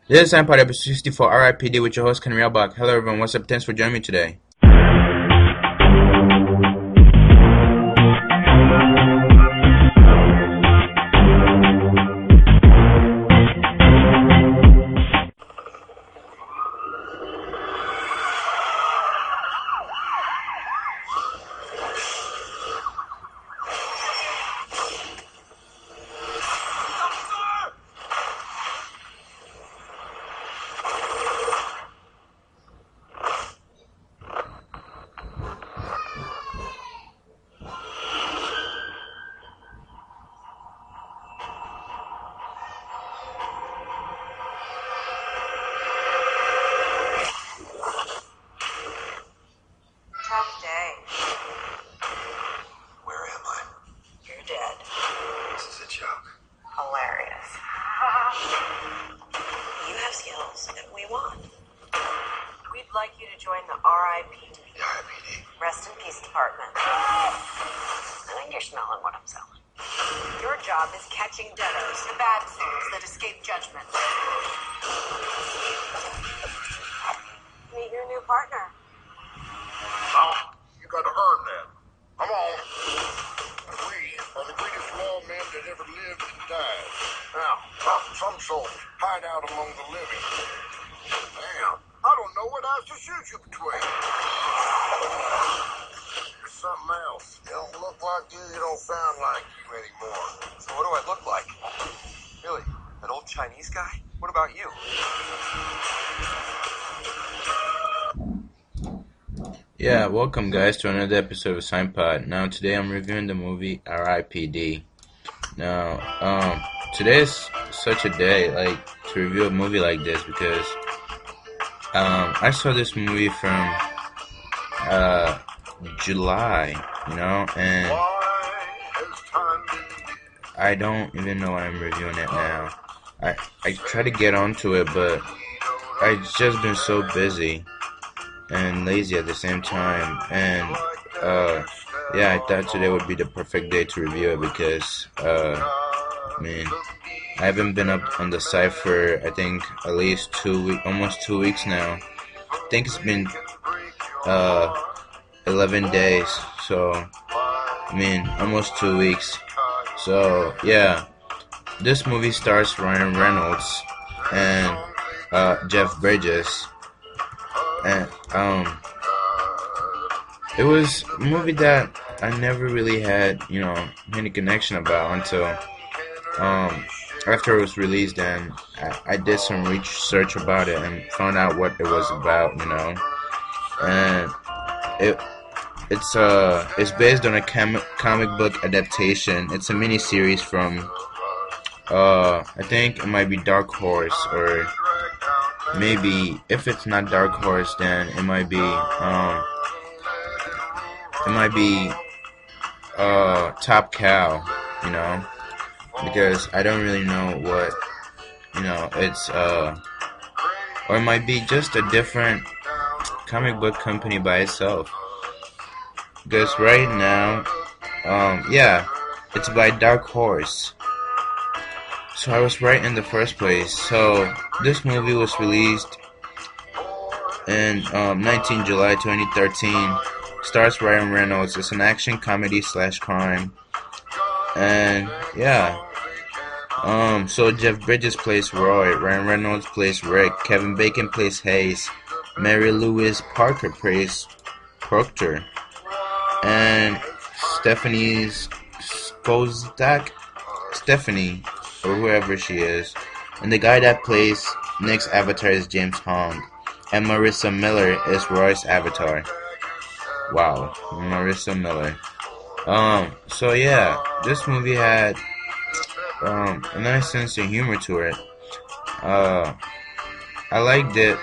This is Empire episode 64 RIPD with your host Ken Realbach. Hello everyone, what's up? Thanks for joining me today. Tough day. Where am I? You're dead. This is a joke. Hilarious. You have skills that we want. We'd like you to join the RIPD. The RIPD. Rest in Peace Department. I think you're smelling what I'm selling. Your job is catching deados, the bad souls that escape judgment. Meet your new partner. Now, you gotta earn that. Come on. We are the greatest lawmen that ever lived and died. Now, some souls hide out among the living. Damn, I don't know what else to shoot you between. There's something else. You don't look like you don't sound like you anymore. So what do I look like? Really? That old Chinese guy? What about you? Yeah, welcome guys to another episode of SignPod. Now today I'm reviewing the movie RIPD. Now, today is such a day, like, to review a movie like this because, I saw this movie from, July, and I don't even know why I'm reviewing it now. I try to get onto it, but I've just been so busy and lazy at the same time, and I thought today would be the perfect day to review it because I haven't been up on the site for I think at least almost 2 weeks now. I think it's been 11 days, so almost 2 weeks. So yeah, this movie stars Ryan Reynolds and Jeff Bridges. And it was a movie that I never really had, any connection about until after it was released, and I did some research about it and found out what it was about, and it's based on a comic book adaptation. It's a mini series from I think it might be Dark Horse, or maybe if it's not Dark Horse, then it might be Top Cow, because I don't really know what, it's or it might be just a different comic book company by itself. Because right now, it's by Dark Horse. So I was right in the first place. So this movie was released in 19 July 2013. Stars Ryan Reynolds. It's an action comedy / crime. And so Jeff Bridges plays Roy, Ryan Reynolds plays Rick, Kevin Bacon plays Hayes, Mary Louise Parker plays Proctor, and Stephanie Spozdak, or whoever she is, and the guy that plays Nick's avatar is James Hong, and Marissa Miller is Roy's avatar. Wow, Marissa Miller. So yeah, this movie had a nice sense of humor to it. I liked it.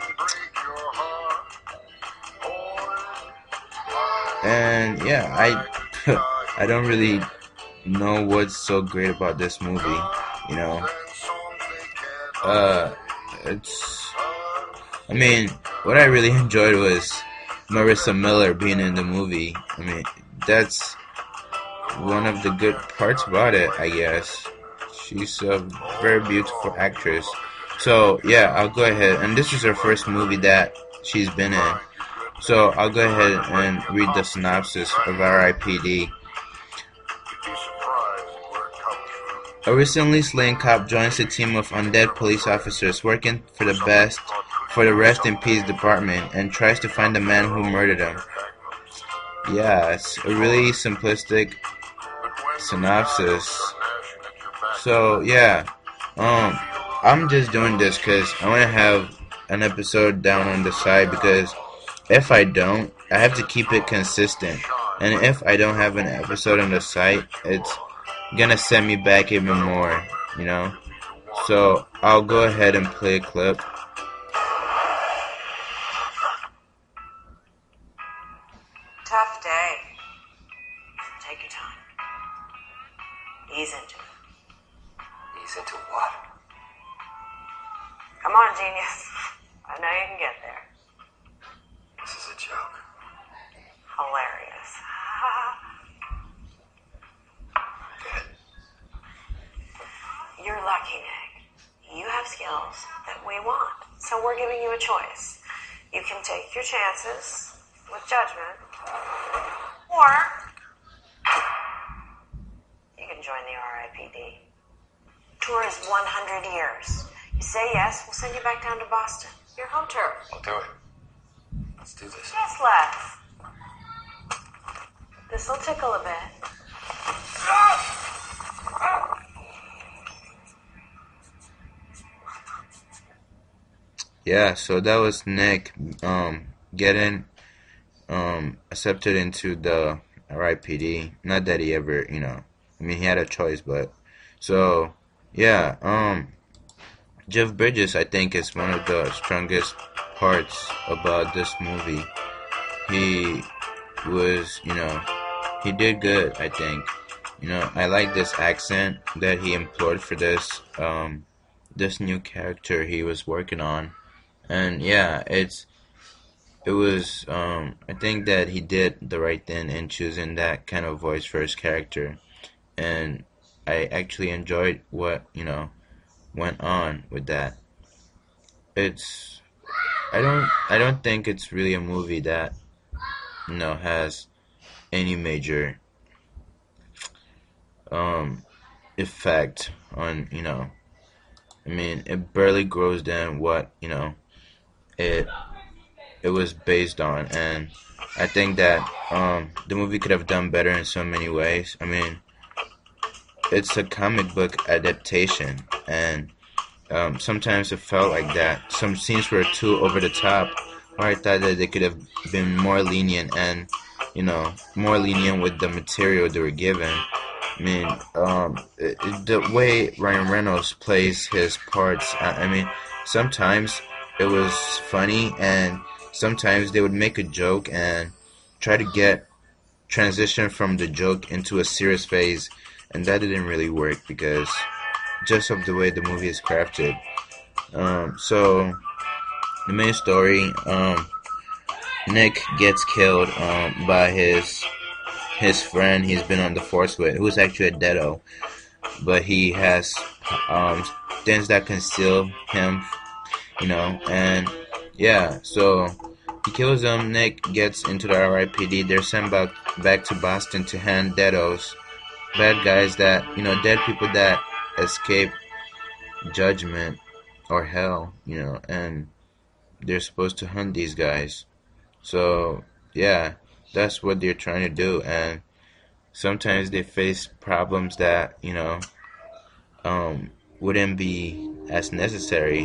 And yeah, I don't really know what's so great about this movie, what I really enjoyed was Marissa Miller being in the movie. That's one of the good parts about it, I guess. She's a very beautiful actress. So yeah, I'll go ahead, and this is her first movie that she's been in. So I'll go ahead and read the synopsis of R.I.P.D. A recently slain cop joins a team of undead police officers working for the Rest in Peace department and tries to find the man who murdered him. Yeah, it's a really simplistic synopsis. So yeah, I'm just doing this because I want to have an episode down on the side, because if I don't, I have to keep it consistent. And if I don't have an episode on the site, it's gonna set me back even more, you know? So I'll go ahead and play a clip. Tough day. Take your time. Ease into it. Ease into what? Come on, genius. I know you can get there. This is a joke. Hilarious. Get it? You're lucky, Nick. You have skills that we want, so we're giving you a choice. You can take your chances with judgment, or you can join the R.I.P.D. Tour is 100 years. You say yes, we'll send you back down to Boston. Your home turf. I'll do it. Let's do this. Yes, Les. This'll tickle a bit. Yeah, so that was Nick getting accepted into the R.I.P.D. Not that he ever, I mean, he had a choice, but so yeah, Jeff Bridges, I think, is one of the strongest parts about this movie. He was, he did good, I think. I like this accent that he employed for this new character he was working on. And yeah, it was, I think that he did the right thing in choosing that kind of voice for his character. And I actually enjoyed what, went on with that. I don't think it's really a movie that, has any major, effect on, I mean, it barely grows than what, it was based on. And I think that the movie could have done better in so many ways. I mean, it's a comic book adaptation, and sometimes it felt like that. Some scenes were too over the top, where I thought that they could have been more lenient and, more lenient with the material they were given. I mean, the way Ryan Reynolds plays his parts, I mean, sometimes it was funny, and sometimes they would make a joke and try to transition from the joke into a serious phase, and that didn't really work because just of the way the movie is crafted. So the main story, Nick gets killed by his friend he's been on the force with, who's actually a deado, but he has things that conceal him, and yeah, so he kills him. Nick gets into the R.I.P.D. They're sent back to Boston to hand deados, bad guys that, dead people that escape judgment or hell, and they're supposed to hunt these guys. So yeah, that's what they're trying to do, and sometimes they face problems that, wouldn't be as necessary.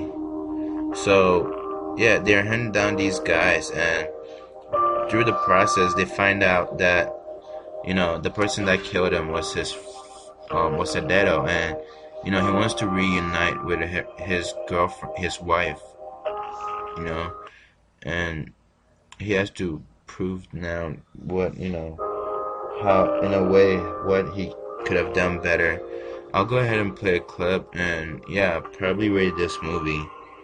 So yeah, they're hunting down these guys, and through the process they find out that, the person that killed him was a deado, and he wants to reunite with his girlfriend, his wife, and he has to prove now what, how, in a way, what he could have done better. I'll go ahead and play a clip, and yeah, probably rate this movie.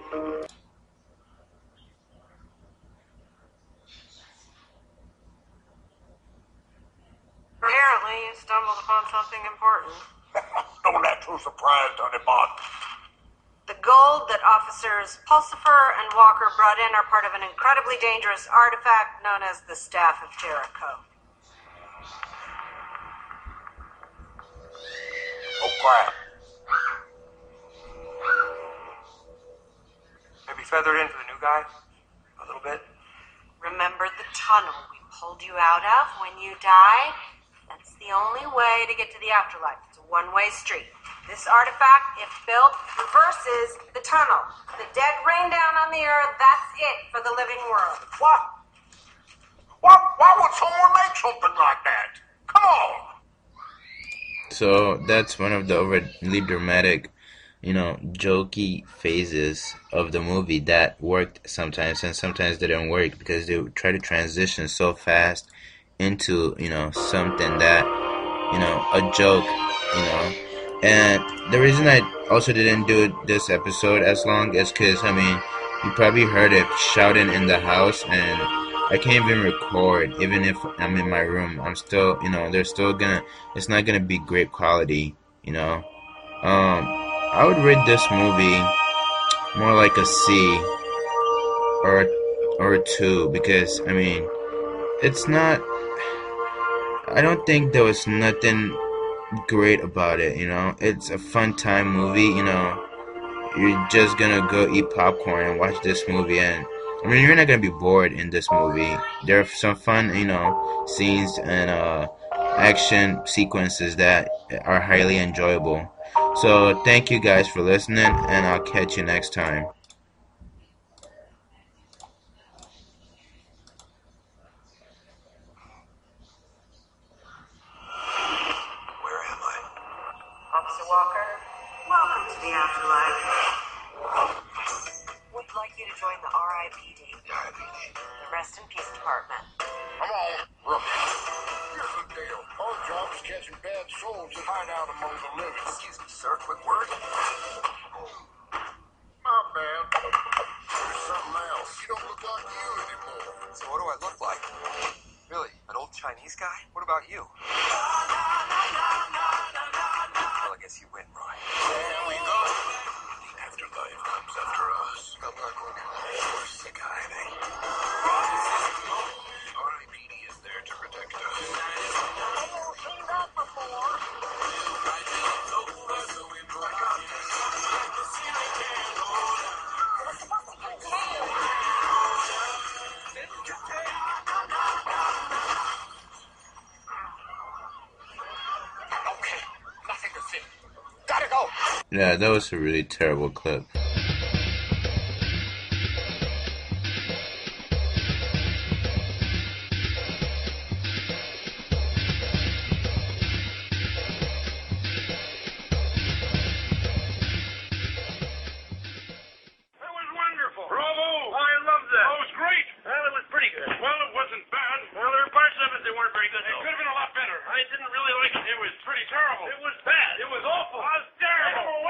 Apparently, you stumbled upon something important. Don't act so surprised, honey bun. The gold that officers Pulsifer and Walker brought in are part of an incredibly dangerous artifact known as the Staff of Jericho. Oh, crap. Maybe feathered in for the new guy? A little bit? Remember the tunnel we pulled you out of when you died? That's the only way to get to the afterlife. It's a one-way street. This artifact, if built, reverses the tunnel. The dead rain down on the earth, that's it for the living world. What? Why would someone make something like that? Come on! So that's one of the overly dramatic, jokey phases of the movie that worked sometimes, and sometimes they didn't work because they would try to transition so fast into, something that, a joke, And the reason I also didn't do this episode as long is because, you probably heard it shouting in the house, and I can't even record, even if I'm in my room. I'm still, it's not gonna be great quality, I would rate this movie more like a C or a 2 because, it's not, I don't think there was nothing great about it, It's a fun time movie, You're just gonna go eat popcorn and watch this movie, and you're not gonna be bored in this movie. There are some fun, scenes and action sequences that are highly enjoyable. So thank you guys for listening, and I'll catch you next time. Where am I? Officer Walker, welcome to the afterlife. We'd like you to join the RIPD, the Rest in Peace Department. Come on, Rook. Here's the deal. Our job is catching bad souls that hide out among the living. Excuse me, sir. Quick word. My bad. There's something else. You don't look like you anymore. So what do I look like? Really? An old Chinese guy? What about you? Well, I guess you win, Roy. There we go. The afterlife comes after us. Come back on your Sick guy, RIPD is there to protect us. I've never seen that before. Okay, nothing to see. Gotta go. Yeah, that was a really terrible clip. I didn't really like it. It was pretty terrible. It was bad. It was awful. It was terrible.